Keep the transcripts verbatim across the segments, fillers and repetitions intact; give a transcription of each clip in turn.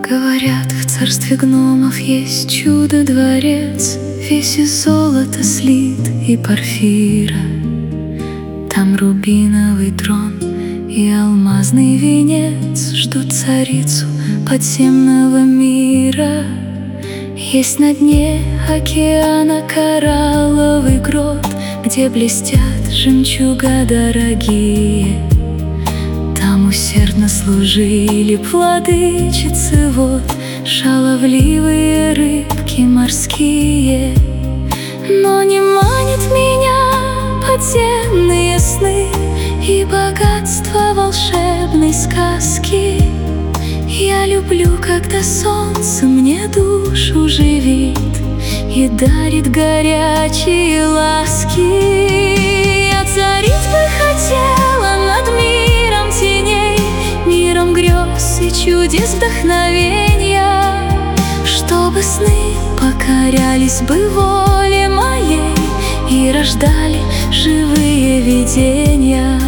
Говорят, в царстве гномов есть чудо-дворец, весь из золота слит и порфира. Там рубиновый трон и алмазный венец ждут царицу подземного мира. Есть на дне океана коралловый грот, где блестят жемчуга дорогие. Там усердно служили владычицы вод, шаловливые рыбки морские. Но не манят меня подземные сны и богатство волшебной сказки. Я люблю, когда солнце мне душу живит и дарит горячие ласки. Я царить бы хотела над миром теней, миром грез и чудес вдохновенья, чтобы сны покорялись бы воле моей и рождали живые видения.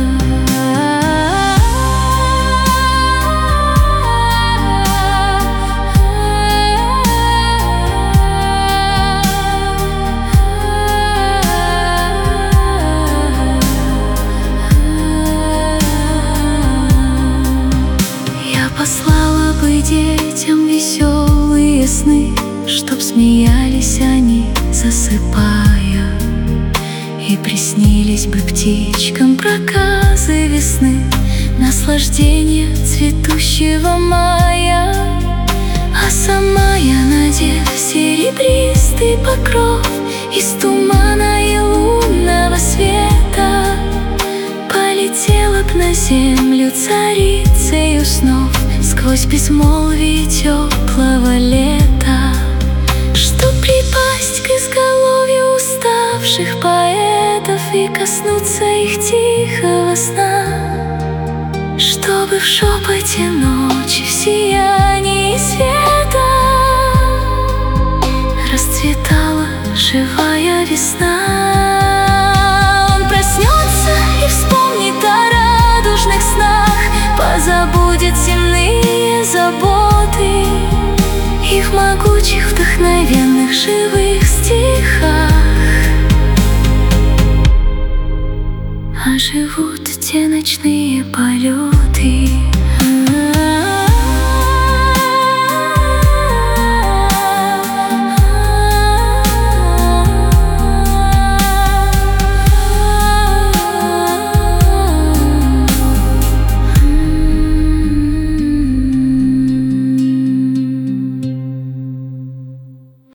Послала бы детям веселые сны, чтоб смеялись они, засыпая, и приснились бы птичкам проказы весны, наслаждение цветущего мая. А сама я, надев серебристый покров из тумана и лунного света, полетела б на землю царицею снов сквозь безмолвие теплого лета, чтоб припасть к изголовью уставших поэтов и коснуться их тихого сна, чтобы в шепоте ночи, в сиянии света расцветала живая весна. Он проснется и вспомнит о радужных снах, позабудет земные заботы и в могучих, вдохновенных, живых стихах оживут те ночные полеты.